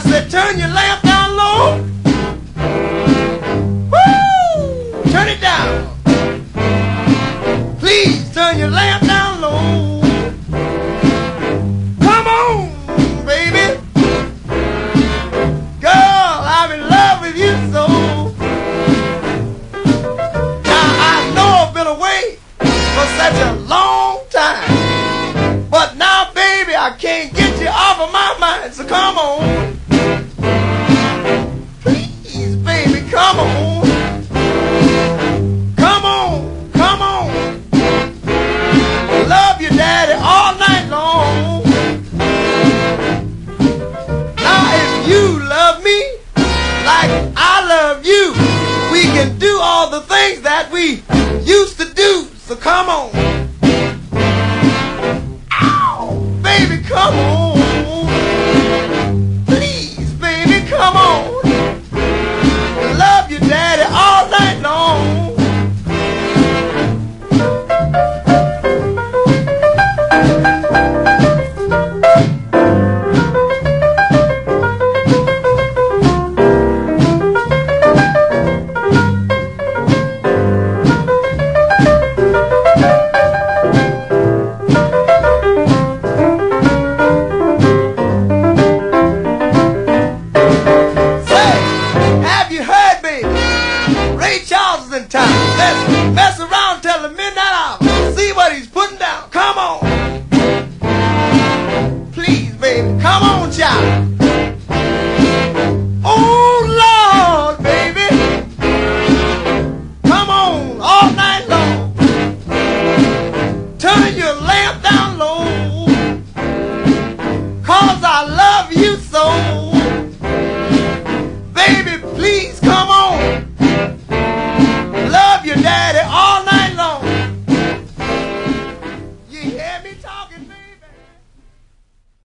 said, turn your lamp down low. Woo! Turn it down. Please turn your lamp down low. Come on, baby. Girl, I'm in love with you so. Now I know I've been away for such a long time, but now, baby, I can't get you off of my mind. So come on.